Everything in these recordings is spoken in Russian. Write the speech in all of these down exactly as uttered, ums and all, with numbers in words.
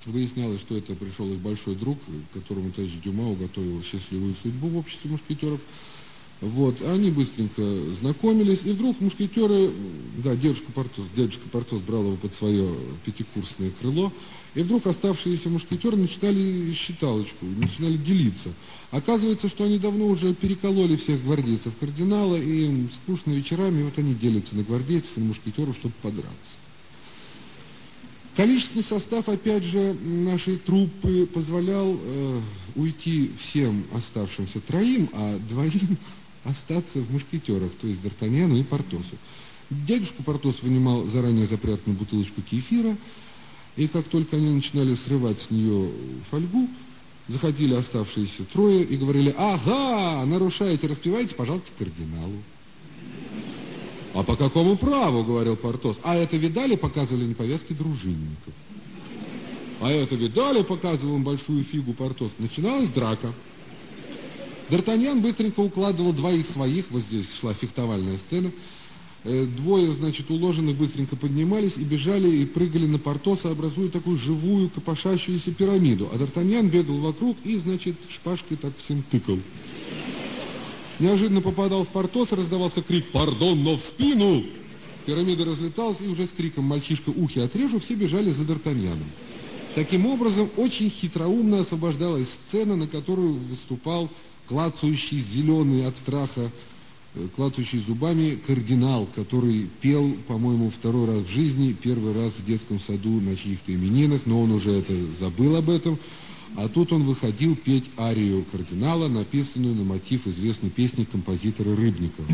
Выяснялось, что это пришел их большой друг, которому товарищ Дюма уготовил счастливую судьбу в обществе мушкетеров. Вот, они быстренько знакомились, и вдруг мушкетеры, да, дедушка Портос, дедушка Портос брал его под свое пятикурсное крыло, и вдруг оставшиеся мушкетеры начинали считалочку, начинали делиться. Оказывается, что они давно уже перекололи всех гвардейцев кардинала, и им скучно вечерами, и вот они делятся на гвардейцев и на мушкетеров, чтобы подраться. Количественный состав, опять же, нашей труппы позволял э, уйти всем оставшимся троим, а двоим остаться в мушкетерах, то есть Д'Артаньяну и Портосу. Дядюшка Портос вынимал заранее запрятанную бутылочку кефира, и как только они начинали срывать с нее фольгу, заходили оставшиеся трое и говорили: «Ага, нарушаете, распивайте, пожалуйста, кардиналу». «А по какому праву?» — говорил Портос. «А это видали?» — показывали на повязке дружинников. «А это видали?» — показывал им большую фигу Портос. Начиналась драка. Д'Артаньян быстренько укладывал двоих своих, вот здесь шла фехтовальная сцена. Двое, значит, уложенных быстренько поднимались и бежали, и прыгали на Портоса, образуя такую живую, копошащуюся пирамиду. А Д'Артаньян бегал вокруг и, значит, шпажкой так всем тыкал. Неожиданно попадал в Портоса, раздавался крик «Пардон, но в спину!». Пирамида разлеталась, и уже с криком «Мальчишка, ухи отрежу!» все бежали за Д'Артаньяном. Таким образом, очень хитроумно освобождалась сцена, на которую выступал клацающий, зеленый от страха, клацающий зубами кардинал, который пел, по-моему, второй раз в жизни, первый раз в детском саду на чьих-то именинах, но он уже это забыл об этом. А тут он выходил петь арию кардинала, написанную на мотив известной песни композитора Рыбникова.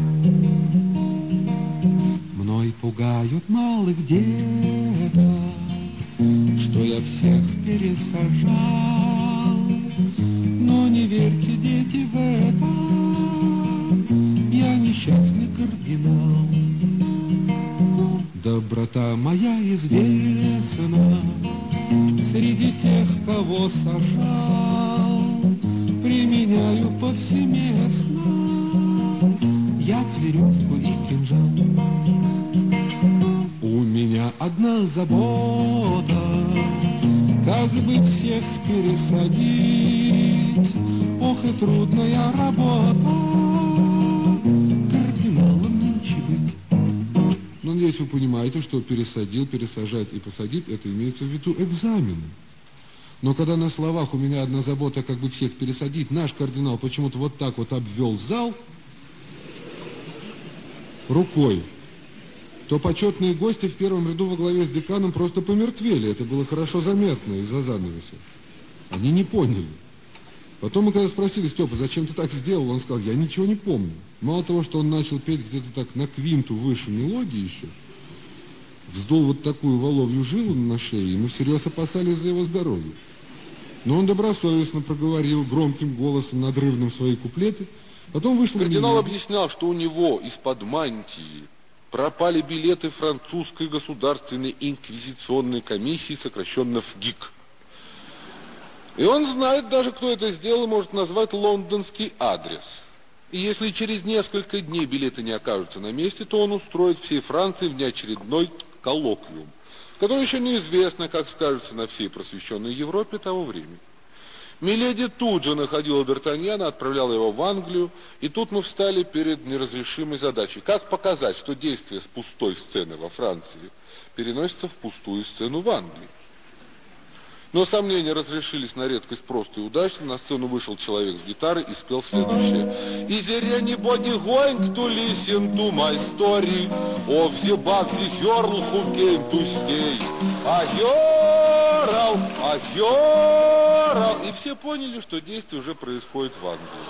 «Мной пугают малых деток, что я всех пересажал, но не верьте, дети, в это, я несчастный кардинал. Доброта моя известна среди тех, кого сажал, применяю повсеместно я веревку и кинжал. У меня одна забота, как бы всех пересадить, ох и трудная работа, кардиналом нынче быть. Ну, надеюсь, вы понимаете, что пересадил, пересажать и посадить, это имеется в виду экзамены. Но когда на словах «у меня одна забота, как бы всех пересадить», наш кардинал почему-то вот так вот обвел зал рукой, то почетные гости в первом ряду во главе с деканом просто помертвели. Это было хорошо заметно из-за занавеса. Они не поняли. Потом мы когда спросили: «Степа, зачем ты так сделал?» Он сказал: «Я ничего не помню». Мало того, что он начал петь где-то так на квинту выше мелодии еще, вздул вот такую воловью жилу на шее, и мы всерьез опасались за его здоровье. Но он добросовестно проговорил громким голосом, надрывным, свои куплеты. Потом вышел... Кардинал объяснял, что у него из-под мантии пропали билеты французской государственной инквизиционной комиссии, сокращенно ФГИК. И он знает даже, кто это сделал, и может назвать лондонский адрес. И если через несколько дней билеты не окажутся на месте, то он устроит всей Франции внеочередной коллоквиум, который еще неизвестно, как скажется на всей просвещенной Европе того времени. Миледи тут же находила Д'Артаньяна, отправляла его в Англию, и тут мы встали перед неразрешимой задачей. Как показать, что действие с пустой сцены во Франции переносится в пустую сцену в Англии? Но сомнения разрешились на редкость просто и удачно. На сцену вышел человек с гитарой и спел следующее. «Is there anybody going to listen to my story of the Bugsy girl who came to stay? A girl, a girl». И все поняли, что действие уже происходит в Англии.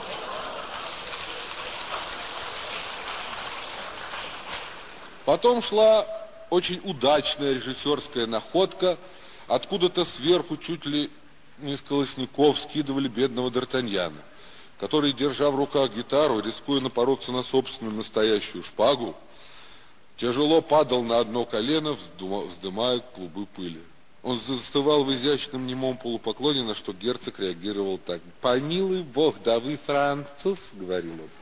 Потом шла очень удачная режиссерская находка. Откуда-то сверху, чуть ли не с колосников, скидывали бедного Д'Артаньяна, который, держа в руках гитару, рискуя напороться на собственную настоящую шпагу, тяжело падал на одно колено, вздымая клубы пыли. Он застывал в изящном немом полупоклоне, на что герцог реагировал так: «Помилуй Бог, да вы француз», — говорил он.